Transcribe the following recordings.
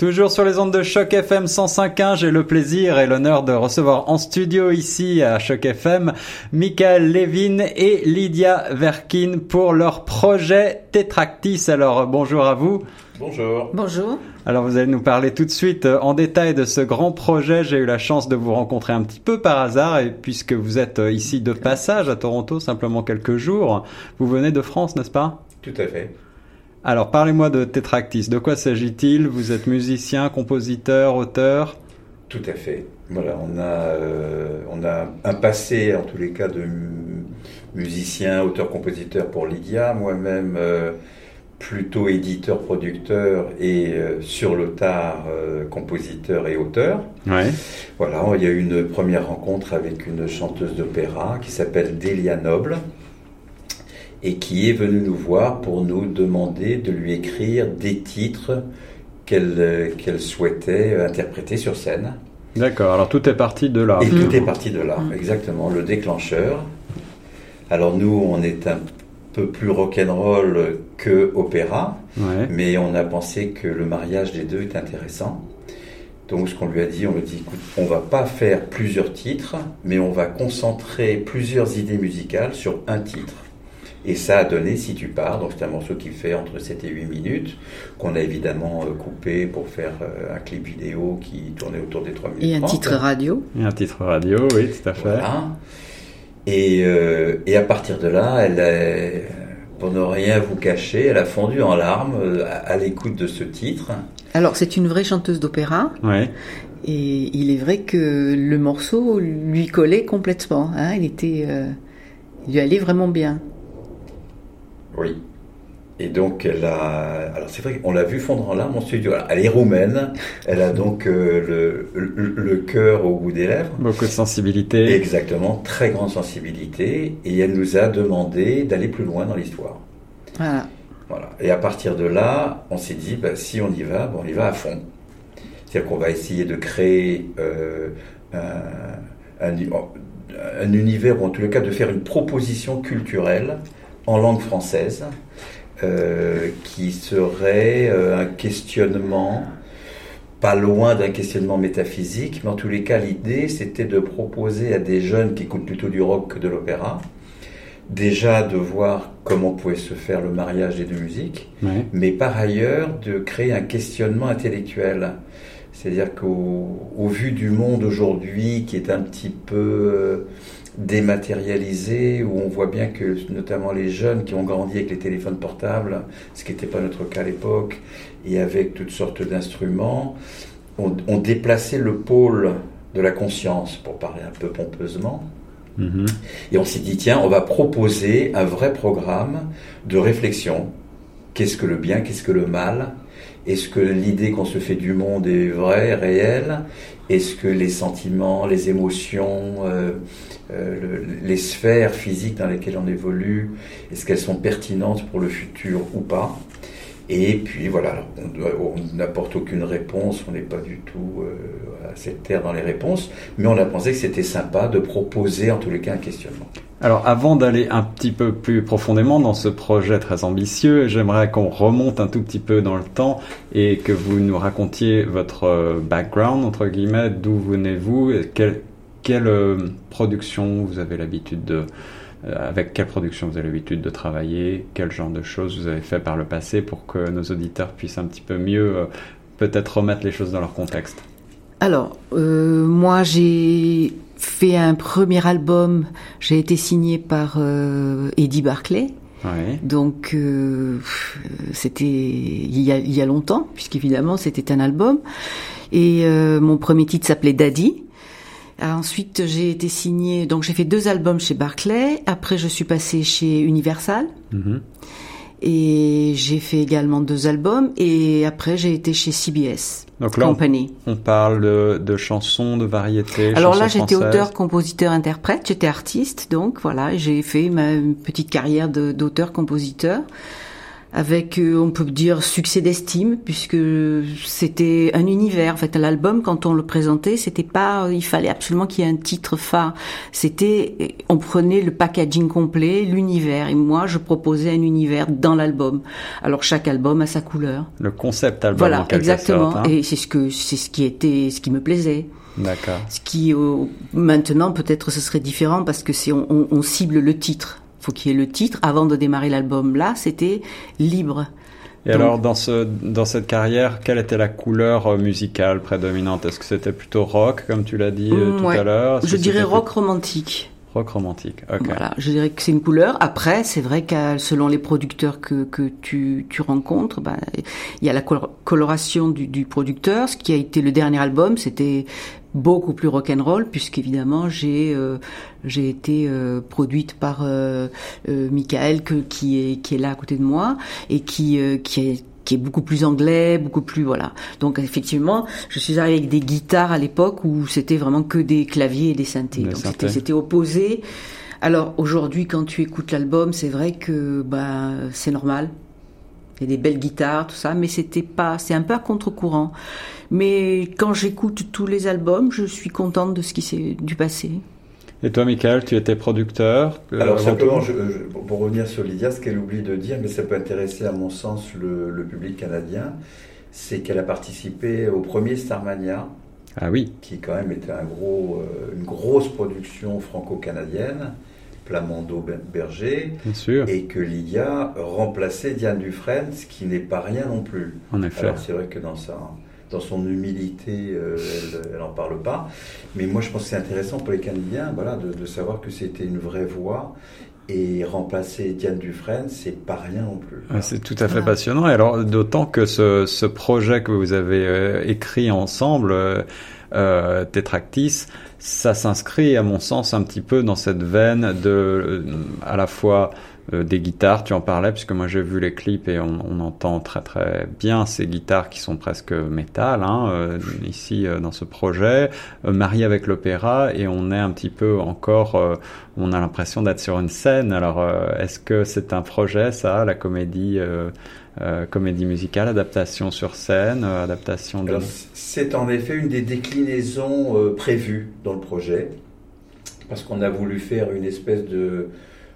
Toujours sur les ondes de Choc FM 105.1, j'ai le plaisir et l'honneur de recevoir en studio ici à Choc FM Michael Levin et Lydia Verkin pour leur projet Tetractis. Alors bonjour à vous. Bonjour. Bonjour. Alors vous allez nous parler tout de suite en détail de ce grand projet. J'ai eu la chance de vous rencontrer un petit peu par hasard et puisque vous êtes ici de passage à Toronto, simplement quelques jours, vous venez de France, n'est-ce pas? Tout à fait. Alors, parlez-moi de Tetractis. De quoi s'agit-il? Vous êtes musicien, compositeur, auteur? Tout à fait. Voilà, on a un passé, en tous les cas, de musicien, auteur, compositeur pour Lydia. Moi-même, plutôt éditeur, producteur et sur le tard, compositeur et auteur. Ouais. Voilà, il y a eu une première rencontre avec une chanteuse d'opéra qui s'appelle Delia Noble, et qui est venue nous voir pour nous demander de lui écrire des titres qu'elle souhaitait interpréter sur scène. D'accord, alors tout est parti de là. Et tout est parti de là, exactement, le déclencheur. Alors nous, on est un peu plus rock'n'roll que opéra, Ouais. mais on a pensé que le mariage des deux est intéressant. Donc ce qu'on lui a dit, on lui a dit, écoute, on va pas faire plusieurs titres, mais on va concentrer plusieurs idées musicales sur un titre. Et ça a donné Si tu pars, donc c'est un morceau qui fait entre 7 et 8 minutes, qu'on a évidemment coupé pour faire un clip vidéo qui tournait autour des 3 minutes. Et un 30. titre radio. Et un titre radio, oui, tout à fait. Voilà. Et à partir de là, pour ne rien vous cacher, elle a fondu en larmes à l'écoute de ce titre. Alors, c'est une vraie chanteuse d'opéra. Ouais. Et il est vrai que le morceau lui collait complètement. Hein, il lui allait vraiment bien. Oui. Et donc, alors c'est vrai qu'on l'a vu fondre en larmes en studio. Alors, elle est roumaine, elle a donc le cœur au bout des lèvres. Beaucoup de sensibilité. Exactement, très grande sensibilité. Et elle nous a demandé d'aller plus loin dans l'histoire. Voilà. Voilà. Et à partir de là, on s'est dit, si on y va, on y va à fond. C'est-à-dire qu'on va essayer de créer un univers, ou en tout cas de faire une proposition culturelle en langue française, qui serait un questionnement, pas loin d'un questionnement métaphysique, mais en tous les cas, l'idée, c'était de proposer à des jeunes qui écoutent plutôt du rock que de l'opéra, déjà de voir comment pouvait se faire le mariage des deux musiques, Ouais. mais par ailleurs, de créer un questionnement intellectuel. C'est-à-dire qu'au vu du monde aujourd'hui, qui est un petit peu dématérialisé, où on voit bien que notamment les jeunes qui ont grandi avec les téléphones portables, ce qui n'était pas notre cas à l'époque, et avec toutes sortes d'instruments, ont déplacé le pôle de la conscience, pour parler un peu pompeusement. Mhm. Et on s'est dit, tiens, on va proposer un vrai programme de réflexion. Qu'est-ce que le bien, qu'est-ce que le mal ? Est-ce que l'idée qu'on se fait du monde est vraie, réelle ? Est-ce que les sentiments, les émotions, les sphères physiques dans lesquelles on évolue, est-ce qu'elles sont pertinentes pour le futur ou pas ? Et puis voilà, on n'apporte aucune réponse, on n'est pas du tout à cette terre dans les réponses, mais on a pensé que c'était sympa de proposer en tous les cas un questionnement. Alors, avant d'aller un petit peu plus profondément dans ce projet très ambitieux, j'aimerais qu'on remonte un tout petit peu dans le temps et que vous nous racontiez votre background, entre guillemets, d'où venez-vous, et quelle production vous avez l'habitude de... avec quelle production vous avez l'habitude de travailler, quel genre de choses vous avez fait par le passé pour que nos auditeurs puissent un petit peu mieux peut-être remettre les choses dans leur contexte. Alors, moi, j'ai fait un premier album. J'ai été signée par Eddie Barclay. Ouais. Donc, c'était il y a longtemps, puisqu'évidemment, c'était un album. Et mon premier titre s'appelait Daddy. Ensuite, j'ai été signée, donc j'ai fait 2 albums chez Barclay. Après, je suis passée chez Universal. Mm-hmm. Et j'ai fait également 2 albums. Et après, j'ai été chez CBS donc là, Company. On parle de chansons, de variétés. Alors là, j'étais françaises. auteur, compositeur, interprète. J'étais artiste, donc voilà, j'ai fait ma petite carrière d'auteur, compositeur. avec, on peut dire, succès d'estime, puisque c'était un univers. En fait, l'album, quand on le présentait, c'était pas, il fallait absolument qu'il y ait un titre phare. C'était, on prenait le packaging complet, l'univers, et moi, je proposais un univers dans l'album. Alors, chaque album a sa couleur. Le concept album, voilà, en quelque exactement. sorte. Hein. Et c'est ce qui me plaisait. D'accord. Ce qui, maintenant, peut-être, ce serait différent parce que on cible le titre. Faut qu'il y ait le titre. Avant de démarrer l'album, là, c'était libre. Et donc, alors, dans cette carrière, quelle était la couleur musicale prédominante? Est-ce que c'était plutôt rock, comme tu l'as dit tout à l'heure? Je dirais rock romantique. Rock romantique, ok. Voilà, je dirais que c'est une couleur. Après, c'est vrai que selon les producteurs que tu rencontres, il y a la coloration du producteur. Ce qui a été le dernier album, c'était beaucoup plus rock'n'roll, puisqu'évidemment j'ai été produite par Michael qui est là à côté de moi et qui est beaucoup plus anglais, beaucoup plus voilà. Donc effectivement, je suis arrivée avec des guitares à l'époque où c'était vraiment que des claviers et des synthés. Donc c'était opposé. Alors aujourd'hui, quand tu écoutes l'album, c'est vrai que c'est normal. Il y a des belles guitares, tout ça, mais c'est un peu à contre-courant. Mais quand j'écoute tous les albums, je suis contente de ce qui s'est du passé. Et toi, Michael, tu étais producteur. Alors simplement, pour revenir sur Lydia, ce qu'elle oublie de dire, mais ça peut intéresser à mon sens le public canadien, c'est qu'elle a participé au premier Starmania. Ah oui. Qui quand même était une grosse production franco-canadienne, Plamondon-Berger. Bien sûr. Et que Lydia remplaçait Diane Dufresne, ce qui n'est pas rien non plus. En effet. Alors c'est vrai que dans son humilité, elle n'en parle pas. Mais moi, je pense que c'est intéressant pour les Canadiens de savoir que c'était une vraie voix. Et remplacer Diane Dufresne, c'est pas rien non plus. C'est tout à fait passionnant. Et alors, d'autant que ce projet que vous avez écrit ensemble, Tetractis, ça s'inscrit, à mon sens, un petit peu dans cette veine à la fois des guitares, tu en parlais, puisque moi j'ai vu les clips et on entend très très bien ces guitares qui sont presque métal, ici dans ce projet, marié avec l'opéra, et on est un petit peu encore, on a l'impression d'être sur une scène. Alors est-ce que c'est un projet, ça, la comédie musicale, adaptation sur scène, adaptation de... Alors, c'est en effet une des déclinaisons prévues dans le projet, parce qu'on a voulu faire une espèce de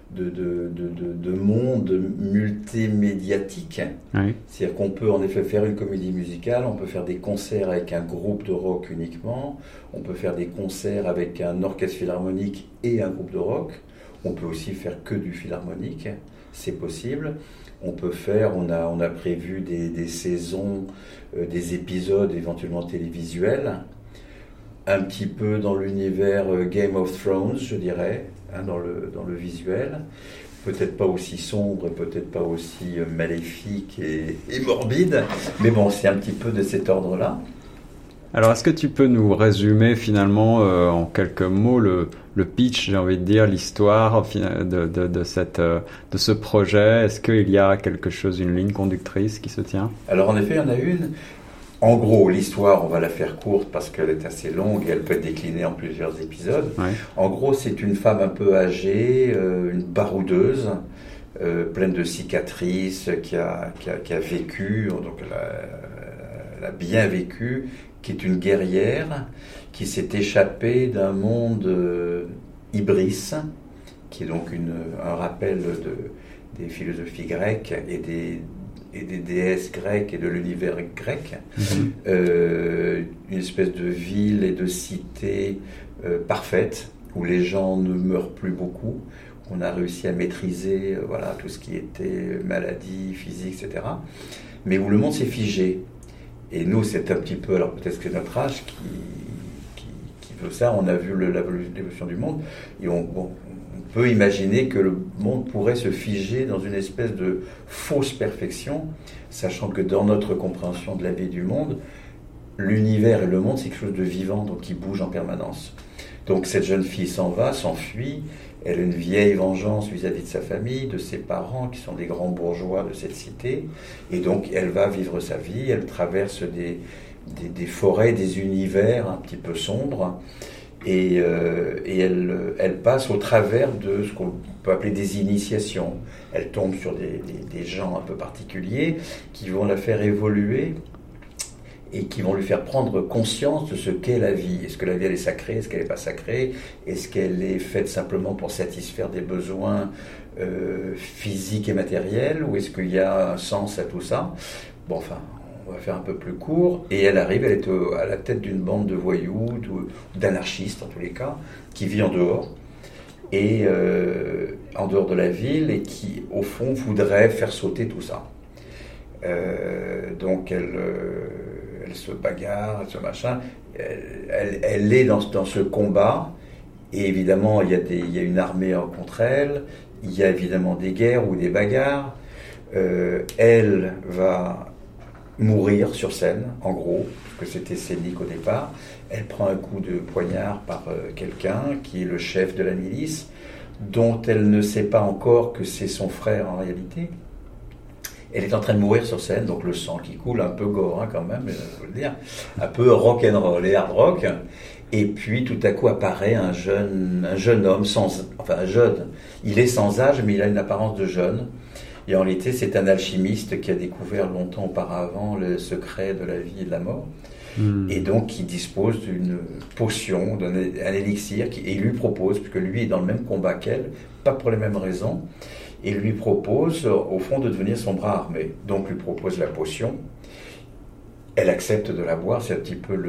monde multimédiatique. Oui. C'est-à-dire qu'on peut en effet faire une comédie musicale, on peut faire des concerts avec un groupe de rock uniquement, on peut faire des concerts avec un orchestre philharmonique et un groupe de rock, on peut aussi faire que du philharmonique, c'est possible. On peut faire, on a prévu des saisons, des épisodes éventuellement télévisuels, un petit peu dans l'univers Game of Thrones, je dirais, dans le visuel. Peut-être pas aussi sombre, peut-être pas aussi maléfique et morbide, mais bon, c'est un petit peu de cet ordre-là. Alors, est-ce que tu peux nous résumer finalement en quelques mots le pitch, j'ai envie de dire, l'histoire de ce projet? Est-ce qu'il y a quelque chose, une ligne conductrice qui se tient? Alors, en effet, il y en a une. En gros, l'histoire, on va la faire courte parce qu'elle est assez longue et elle peut être déclinée en plusieurs épisodes. Ouais. En gros, c'est une femme un peu âgée, une baroudeuse, pleine de cicatrices, qui a vécu, donc elle a bien vécu, qui est une guerrière, qui s'est échappée d'un monde Ibris, qui est donc un rappel des philosophies grecques et des déesses grecques et de l'univers grec, une espèce de ville et de cité parfaite, où les gens ne meurent plus beaucoup, on a réussi à maîtriser tout ce qui était maladie, physique, etc. Mais où le monde s'est figé. Et nous, c'est un petit peu, alors peut-être que c'est notre âge qui veut ça, on a vu l'évolution du monde, et on peut imaginer que le monde pourrait se figer dans une espèce de fausse perfection, sachant que dans notre compréhension de la vie du monde, l'univers et le monde, c'est quelque chose de vivant, donc qui bouge en permanence. Donc cette jeune fille s'en va, s'enfuit, elle a une vieille vengeance vis-à-vis de sa famille, de ses parents, qui sont des grands bourgeois de cette cité, et donc elle va vivre sa vie, elle traverse des forêts, des univers un petit peu sombres, Et elle passe au travers de ce qu'on peut appeler des initiations. Elle tombe sur des gens un peu particuliers qui vont la faire évoluer et qui vont lui faire prendre conscience de ce qu'est la vie. Est-ce que la vie elle est sacrée? Est-ce qu'elle n'est pas sacrée? Est-ce qu'elle est faite simplement pour satisfaire des besoins physiques et matériels? Ou est-ce qu'il y a un sens à tout ça? Bon, enfin, on va faire un peu plus court. Et elle arrive, elle est à la tête d'une bande de voyous, d'anarchistes en tous les cas, qui vit en dehors. Et en dehors de la ville, et qui, au fond, voudrait faire sauter tout ça. Donc elle se bagarre, elle se machin, elle est dans ce combat, et évidemment il y a une armée contre elle, il y a évidemment des guerres ou des bagarres, elle va mourir sur scène, en gros, parce que c'était scénique au départ, elle prend un coup de poignard par quelqu'un qui est le chef de la milice, dont elle ne sait pas encore que c'est son frère en réalité. Elle est en train de mourir sur scène, donc le sang qui coule, un peu gore quand même, il faut le dire, un peu rock'n'roll et hard rock. Et puis tout à coup apparaît un jeune homme, jeune, il est sans âge mais il a une apparence de jeune. Et en réalité c'est un alchimiste qui a découvert longtemps auparavant le secret de la vie et de la mort. Et donc qui dispose d'une potion, d'un élixir, et il lui propose, puisque lui est dans le même combat qu'elle, pas pour les mêmes raisons, et lui propose, au fond, de devenir son bras armé. Donc, lui propose la potion. Elle accepte de la boire. C'est un petit peu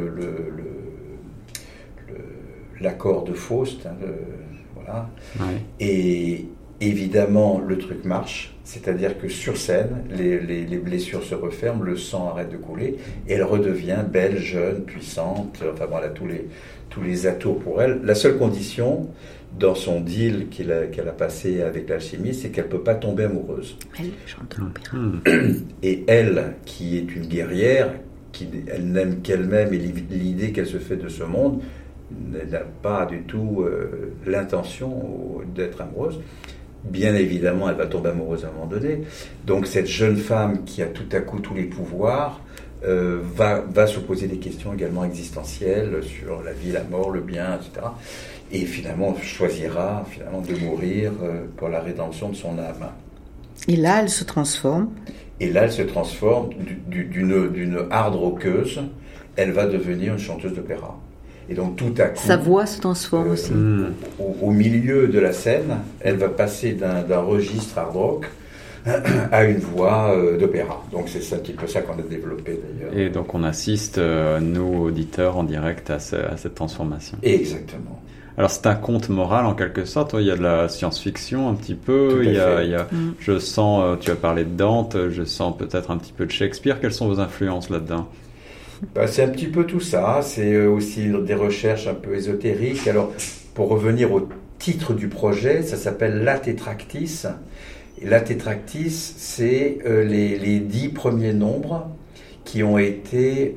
l'accord de Faust. Hein, voilà. Ouais. Et évidemment, le truc marche. C'est-à-dire que sur scène, les blessures se referment, le sang arrête de couler, et elle redevient belle, jeune, puissante. Enfin, voilà, tous les atours pour elle. La seule condition dans son deal qu'elle a passé avec l'alchimiste, c'est qu'elle ne peut pas tomber amoureuse. Elle chante l'opéra. Et elle, qui est une guerrière, elle n'aime qu'elle-même et l'idée qu'elle se fait de ce monde, n'a pas du tout l'intention d'être amoureuse. Bien évidemment, elle va tomber amoureuse à un moment donné. Donc cette jeune femme qui a tout à coup tous les pouvoirs va se poser des questions également existentielles sur la vie, la mort, le bien, etc. Et finalement choisira de mourir pour la rédemption de son âme. Et là, elle se transforme. Et là, elle se transforme d'une hard rockeuse, elle va devenir une chanteuse d'opéra. Et donc tout à coup, sa voix se transforme aussi. Au milieu de la scène, elle va passer d'un registre hard rock à une voix d'opéra. Donc c'est un petit peu ça qu'on a développé d'ailleurs. Et donc on assiste, nous auditeurs, en direct à cette transformation. Exactement. Alors c'est un conte moral en quelque sorte, il y a de la science-fiction un petit peu, il y a je sens, tu as parlé de Dante, je sens peut-être un petit peu de Shakespeare. Quelles sont vos influences là-dedans? C'est un petit peu tout ça, c'est aussi des recherches un peu ésotériques. Alors pour revenir au titre du projet, ça s'appelle La Tétractys. Et La Tétractys, c'est les 10 premiers nombres qui ont été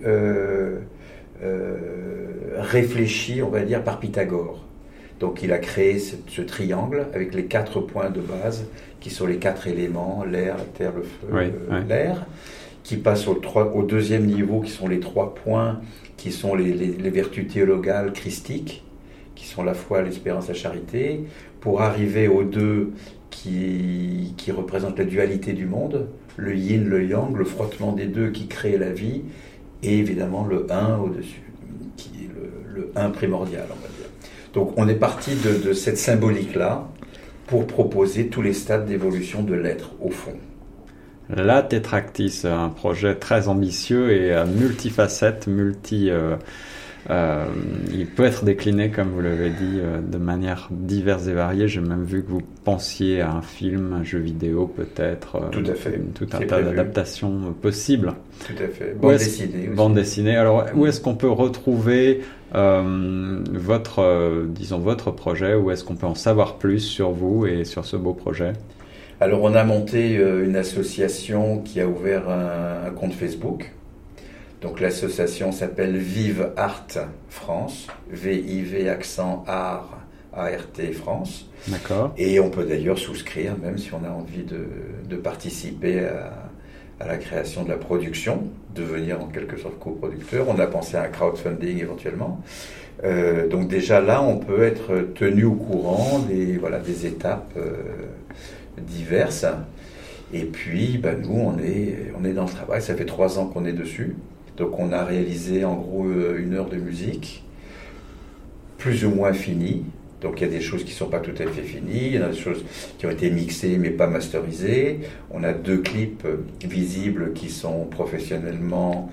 réfléchis, on va dire, par Pythagore. Donc il a créé ce triangle avec les 4 points de base qui sont les 4 éléments, l'air, la terre, le feu, l'air, qui passe au deuxième niveau qui sont les 3 points qui sont les vertus théologales christiques, qui sont la foi, l'espérance, la charité, pour arriver aux 2 qui représentent la dualité du monde, le yin, le yang, le frottement des 2 qui crée la vie, et évidemment le 1 au-dessus, qui est le 1 primordial, on va dire. Donc on est parti de cette symbolique-là pour proposer tous les stades d'évolution de l'être, au fond. La Tétractys, un projet très ambitieux et multifacette, il peut être décliné, comme vous l'avez dit, de manière diverse et variée. J'ai même vu que vous pensiez à un film, un jeu vidéo peut-être. Tout à fait. Tout un tas d'adaptations possibles. Tout à fait. Bande dessinée aussi. Bande dessinée. Alors, où est-ce qu'on peut retrouver votre projet? Où est-ce qu'on peut en savoir plus sur vous et sur ce beau projet? Alors, on a monté une association qui a ouvert un compte Facebook. Donc l'association s'appelle Vive Art France, V-I-V accent art, A-R-T France. D'accord. Et on peut d'ailleurs souscrire, même si on a envie de participer à la création de la production, devenir en quelque sorte coproducteur. On a pensé à un crowdfunding éventuellement. Donc déjà là, on peut être tenu au courant des étapes diverses. Et puis, nous, on est dans le travail. Ça fait 3 ans qu'on est dessus. Donc on a réalisé en gros 1 heure de musique, plus ou moins finie. Donc il y a des choses qui ne sont pas tout à fait finies, il y a des choses qui ont été mixées mais pas masterisées. On a 2 clips visibles qui sont professionnellement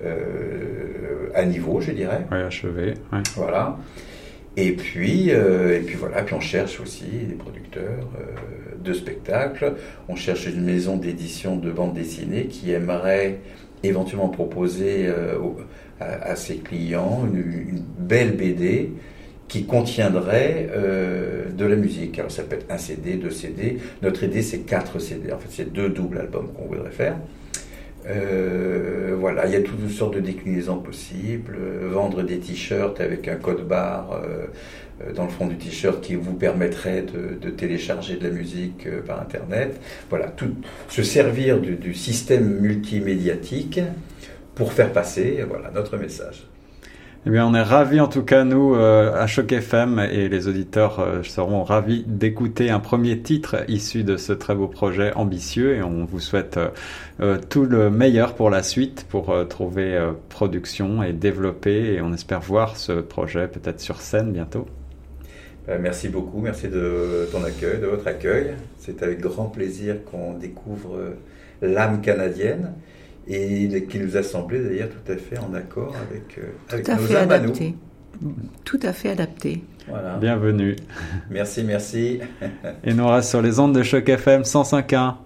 à niveau, je dirais. Oui, achevé. Ouais. Voilà. Et puis voilà, puis on cherche aussi des producteurs de spectacles. On cherche une maison d'édition de bande dessinée qui aimerait éventuellement proposer à ses clients une belle BD qui contiendrait de la musique. Alors ça peut être 1 CD, 2 CD. Notre idée, c'est 4 CD. En fait, c'est 2 doubles albums qu'on voudrait faire. Voilà, il y a toutes sortes de déclinaisons possibles. Vendre des t-shirts avec un code barre dans le fond du t-shirt qui vous permettrait de télécharger de la musique par Internet. Voilà, se servir du système multimédiatique pour faire passer notre message. Eh bien, on est ravis, en tout cas, nous, à Choc FM, et les auditeurs seront ravis d'écouter un premier titre issu de ce très beau projet ambitieux, et on vous souhaite tout le meilleur pour la suite, pour trouver production et développer, et on espère voir ce projet peut-être sur scène bientôt. Merci beaucoup, merci de ton accueil, de votre accueil. C'est avec grand plaisir qu'on découvre l'âme canadienne, et qui nous a semblé d'ailleurs tout à fait en accord avec nos âmes à nous. Tout à fait adapté. Voilà. Bienvenue. Merci. Et nous reste sur les ondes de Choc FM 105.1.